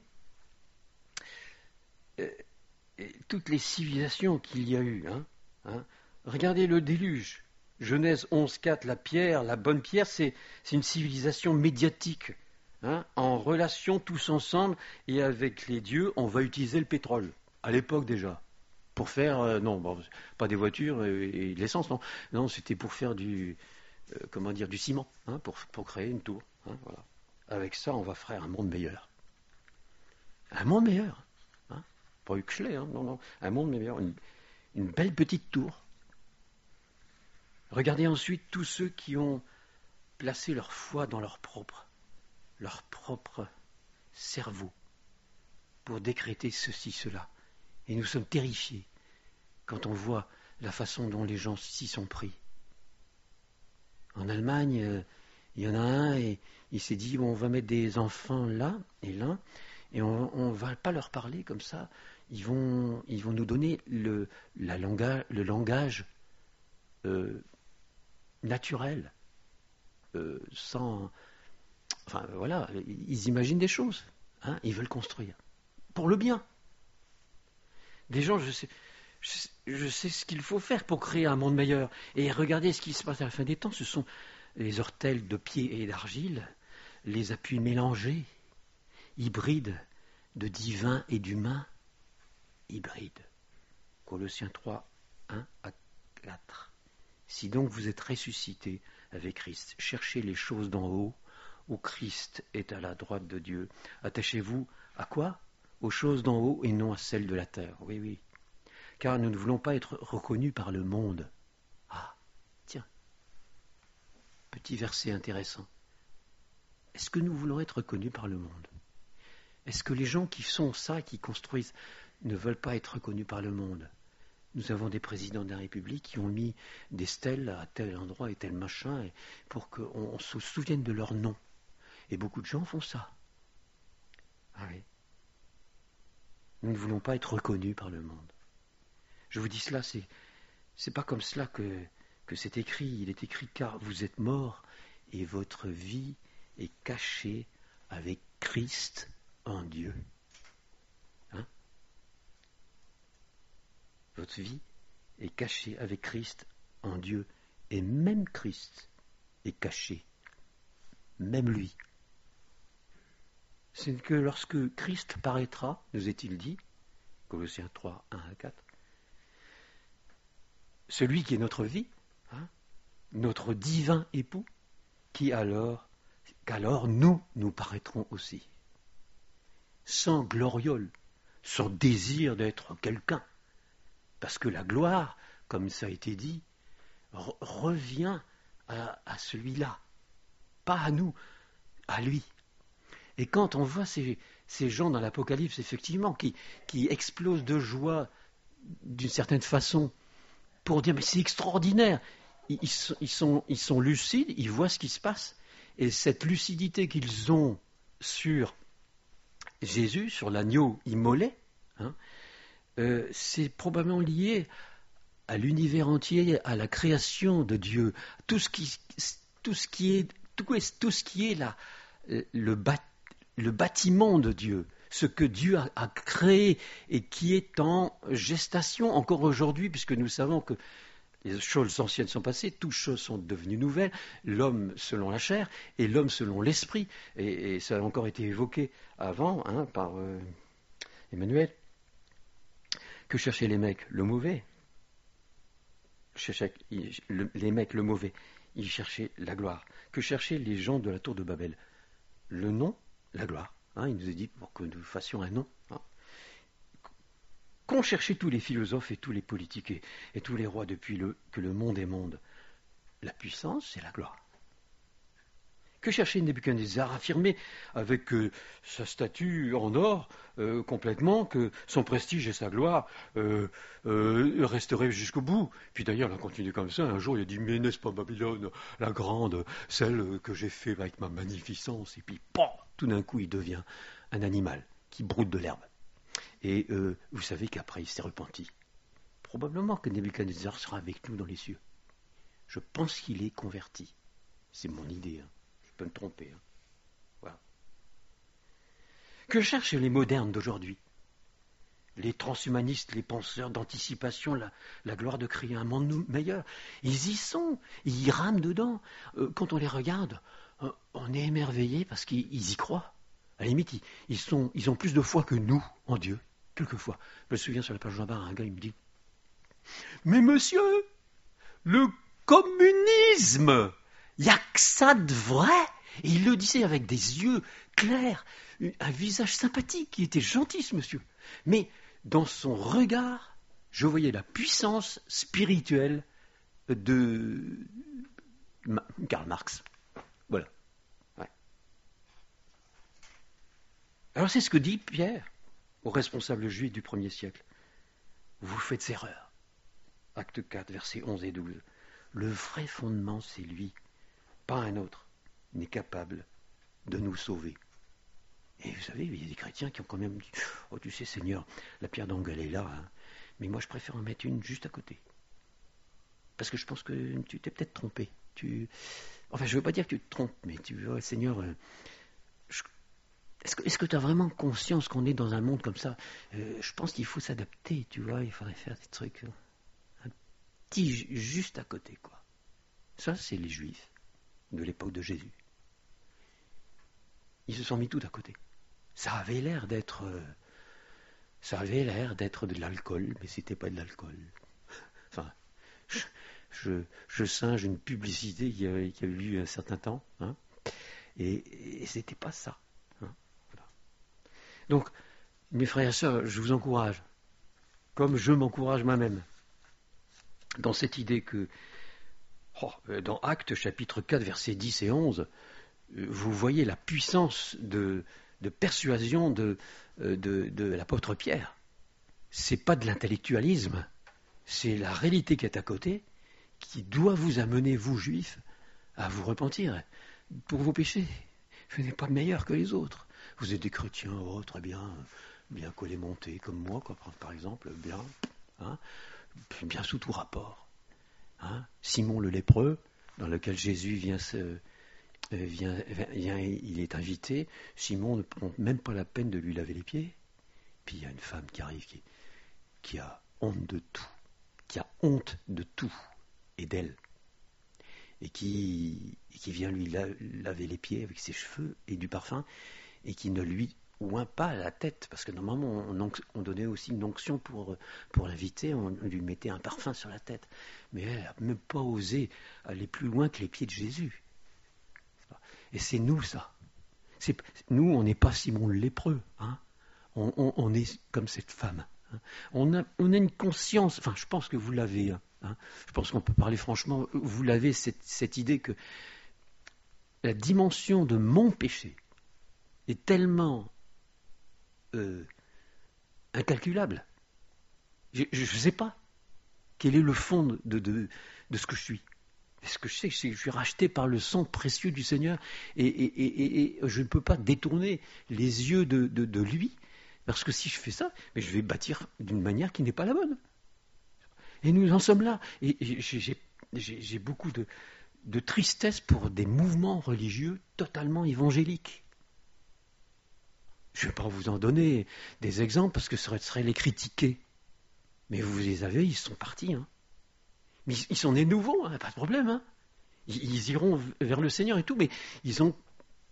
Speaker 1: euh, toutes les civilisations qu'il y a eu, hein, hein, regardez le déluge. Genèse onze quatre, la pierre, la bonne pierre, c'est, c'est une civilisation médiatique. Hein, en relation tous ensemble, et avec les dieux, on va utiliser le pétrole, à l'époque déjà, pour faire, euh, non, bon, pas des voitures et, et de l'essence, non, non, c'était pour faire du, euh, comment dire, du ciment, hein, pour, pour créer une tour, hein, voilà. Avec ça, on va faire un monde meilleur. Un monde meilleur, hein, pas Huxley, hein, non, non, un monde meilleur, une, une belle petite tour. Regardez ensuite tous ceux qui ont placé leur foi dans leur propre leur propre cerveau pour décréter ceci, cela. Et nous sommes terrifiés quand on voit la façon dont les gens s'y sont pris. En Allemagne, euh, il y en a un et il s'est dit, bon, on va mettre des enfants là et là, et on ne va pas leur parler comme ça. Ils vont, ils vont nous donner le, la langage, le langage euh, naturel, euh, sans... Enfin, voilà, ils imaginent des choses, hein, ils veulent construire, pour le bien. Des gens, je sais, je sais, je sais ce qu'il faut faire pour créer un monde meilleur. Et regardez ce qui se passe à la fin des temps, ce sont les ortels de pied et d'argile, les appuis mélangés, hybrides, de divin et d'humain, hybrides. Colossiens trois, un à quatre. Si donc vous êtes ressuscités avec Christ, cherchez les choses d'en haut, où Christ est à la droite de Dieu. Attachez-vous à quoi? Aux choses d'en haut et non à celles de la terre. Oui, oui. Car nous ne voulons pas être reconnus par le monde. Ah, tiens. Petit verset intéressant. Est-ce que nous voulons être reconnus par le monde? Est-ce que les gens qui sont ça, qui construisent, ne veulent pas être reconnus par le monde? Nous avons des présidents de la République qui ont mis des stèles à tel endroit et tel machin et pour qu'on se souvienne de leur nom. Et beaucoup de gens font ça. Ah oui. Nous ne voulons pas être reconnus par le monde. Je vous dis cela, c'est, c'est pas comme cela que, que c'est écrit. Il est écrit car vous êtes morts et votre vie est cachée avec Christ en Dieu. Hein? Votre vie est cachée avec Christ en Dieu. Et même Christ est caché. Même lui. C'est que lorsque Christ paraîtra, nous est-il dit, Colossiens trois, un à quatre, celui qui est notre vie, hein, notre divin époux, qui alors, qu'alors nous, nous paraîtrons aussi, sans gloriole, sans désir d'être quelqu'un, parce que la gloire, comme ça a été dit, re- revient à, à celui-là, pas à nous, à lui. Et quand on voit ces, ces gens dans l'Apocalypse, effectivement, qui, qui explosent de joie d'une certaine façon, pour dire, mais c'est extraordinaire, ils, ils, sont, ils, sont, ils sont lucides, ils voient ce qui se passe, et cette lucidité qu'ils ont sur Jésus, sur l'agneau immolé, hein, euh, c'est probablement lié à l'univers entier, à la création de Dieu, tout ce qui, tout ce qui est, tout, tout ce qui est là, le bâtiment, le bâtiment de Dieu, ce que Dieu a, a créé et qui est en gestation encore aujourd'hui, puisque nous savons que les choses anciennes sont passées, toutes choses sont devenues nouvelles, l'homme selon la chair et l'homme selon l'esprit, et, et ça a encore été évoqué avant hein, par euh, Emmanuel. Que cherchaient les mecs? Le mauvais. Cherchaient, le, les mecs, le mauvais. Ils cherchaient la gloire. Que cherchaient les gens de la tour de Babel? Le nom, la gloire. Hein, il nous a dit pour que nous fassions un nom. Hein. Qu'ont cherché tous les philosophes et tous les politiques et, et tous les rois depuis le, que le monde est monde? La puissance et la gloire. Que cherchait Nebuchadnezzar? Affirmer avec euh, sa statue en or euh, complètement que son prestige et sa gloire euh, euh, resteraient jusqu'au bout. Puis d'ailleurs, il a continué comme ça. Un jour, il a dit, mais n'est-ce pas Babylone, la grande, celle que j'ai fait avec ma magnificence? Et puis, pam, tout d'un coup, il devient un animal qui broute de l'herbe. Et euh, vous savez qu'après, il s'est repenti. Probablement que Nebuchadnezzar sera avec nous dans les cieux. Je pense qu'il est converti. C'est mon idée, hein. Je peux me tromper. Hein. Voilà. Que cherchent les modernes d'aujourd'hui? Les transhumanistes, les penseurs d'anticipation, la, la gloire de créer un monde meilleur. Ils y sont, ils y rament dedans. Euh, quand on les regarde, euh, on est émerveillé parce qu'ils y croient. À la limite, ils, ils, sont, ils ont plus de foi que nous en Dieu, quelquefois. Je me souviens sur la page Jean-Bar, un gars, il me dit « Mais monsieur, le communisme, il n'y a que ça de vrai !» Et il le disait avec des yeux clairs, un visage sympathique, qui était gentil ce monsieur. Mais dans son regard, je voyais la puissance spirituelle de Karl Marx. Voilà. Ouais. Alors c'est ce que dit Pierre aux responsables juifs du premier siècle. vous faites erreur. Acte quatre, versets onze et douze. Le vrai fondement, c'est lui, pas un autre, n'est capable de nous sauver. Et vous savez, il y a des chrétiens qui ont quand même dit « Oh, tu sais, Seigneur, la pierre d'angle, elle est là, hein, mais moi, je préfère en mettre une juste à côté. Parce que je pense que tu t'es peut-être trompé. Tu... Enfin, je ne veux pas dire que tu te trompes, mais tu vois, Seigneur, euh, je... est-ce que est-ce que tu as vraiment conscience qu'on est dans un monde comme ça? euh, Je pense qu'il faut s'adapter, tu vois, il faudrait faire des trucs un petit juste à côté, quoi. » Ça, c'est les Juifs de l'époque de Jésus. Ils se sont mis tout à côté. Ça avait l'air d'être, euh, ça avait l'air d'être de l'alcool, mais c'était pas de l'alcool. Enfin, je, je, je singe une publicité qui a, qui a eu lieu un certain temps, hein, et, et c'était pas ça. Hein, voilà. Donc, mes frères et sœurs, je vous encourage, comme je m'encourage moi-même, dans cette idée que, oh, dans Actes chapitre quatre, versets dix et onze, vous voyez la puissance de de persuasion de, de, de l'apôtre Pierre. C'est pas de l'intellectualisme, c'est la réalité qui est à côté, qui doit vous amener, vous juifs, à vous repentir pour vos péchés. Vous n'êtes pas meilleurs que les autres. Vous êtes des chrétiens, oh, très bien, bien collés, montés, comme moi, quoi, par exemple, bien, hein, bien sous tout rapport. Hein. Simon le lépreux, dans lequel Jésus vient se... Vient, vient, il est invité, Simon ne prend même pas la peine de lui laver les pieds. Puis il y a une femme qui arrive qui, qui a honte de tout, qui a honte de tout et d'elle, et qui, et qui vient lui la, laver les pieds avec ses cheveux et du parfum, et qui ne lui oint pas la tête, parce que normalement on, on donnait aussi une onction pour, pour l'inviter, on lui mettait un parfum sur la tête, mais elle n'a même pas osé aller plus loin que les pieds de Jésus. Et c'est nous, ça. C'est, nous, on n'est pas Simon le lépreux. Hein. On, on, on est comme cette femme. Hein. On, a, on a une conscience, enfin, je pense que vous l'avez. Hein. Je pense qu'on peut parler franchement. Vous l'avez, cette, cette idée que la dimension de mon péché est tellement euh, incalculable. Je ne sais pas quel est le fond de, de, de ce que je suis. Ce que je sais, c'est que je suis racheté par le sang précieux du Seigneur et, et, et, et je ne peux pas détourner les yeux de, de, de lui, parce que si je fais ça, mais je vais bâtir d'une manière qui n'est pas la bonne. Et nous en sommes là. Et j'ai, j'ai, j'ai beaucoup de, de tristesse pour des mouvements religieux totalement évangéliques. Je ne vais pas vous en donner des exemples parce que ce serait, ce serait les critiquer. Mais vous les avez, ils sont partis, hein. Mais ils sont nés nouveaux, hein, pas de problème. Hein. Ils, ils iront vers le Seigneur et tout, mais ils ont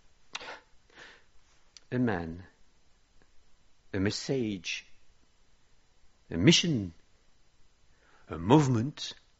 Speaker 1: a man, a message, a mission, a movement,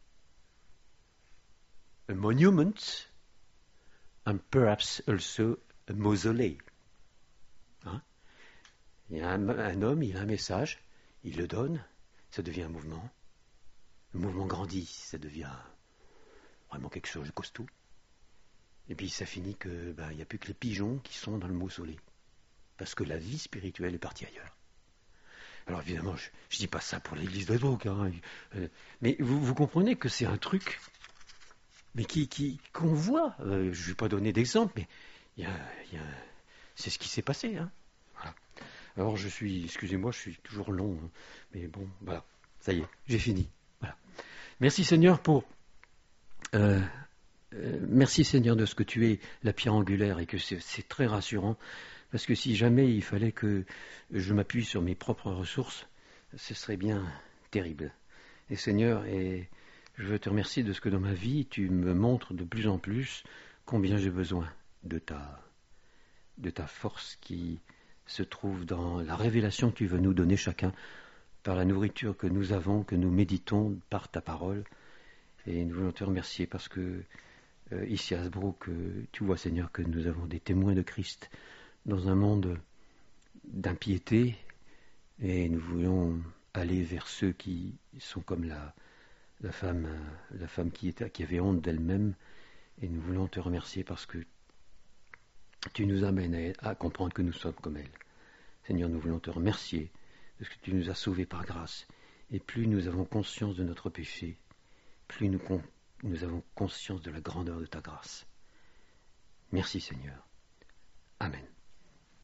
Speaker 1: a monument, and perhaps also a mausolée. Hein. Il y a un, un homme, il a un message, il le donne, ça devient un mouvement. Le mouvement grandit, ça devient vraiment quelque chose de costaud. Et puis ça finit que ben, il n'y a plus que les pigeons qui sont dans le mausolée. Parce que la vie spirituelle est partie ailleurs. Alors évidemment, je ne dis pas ça pour l'église de Drogue, hein, mais vous, vous comprenez que c'est un truc mais qui, qui, qu'on voit. Euh, je ne vais pas donner d'exemple, mais y a, y a, c'est ce qui s'est passé. Hein. Voilà. Alors je suis, excusez-moi, je suis toujours long, hein, mais bon, voilà, ça y est, j'ai fini. Voilà. Merci Seigneur pour... Euh, euh, merci Seigneur de ce que tu es la pierre angulaire et que c'est, c'est très rassurant parce que si jamais il fallait que je m'appuie sur mes propres ressources, ce serait bien terrible. Et Seigneur, et je veux te remercier de ce que dans ma vie tu me montres de plus en plus combien j'ai besoin de ta, de ta force qui se trouve dans la révélation que tu veux nous donner chacun par la nourriture que nous avons, que nous méditons par ta parole. Et nous voulons te remercier parce que euh, ici à Hasbrook, euh, tu vois Seigneur que nous avons des témoins de Christ dans un monde d'impiété et nous voulons aller vers ceux qui sont comme la, la femme, euh, la femme qui, était, qui avait honte d'elle-même et nous voulons te remercier parce que tu nous amènes à, à comprendre que nous sommes comme elle. Seigneur, nous voulons te remercier de ce que tu nous as sauvés par grâce Et plus nous avons conscience de notre péché, plus nous, con- nous avons conscience de la grandeur de ta grâce. Merci Seigneur. Amen.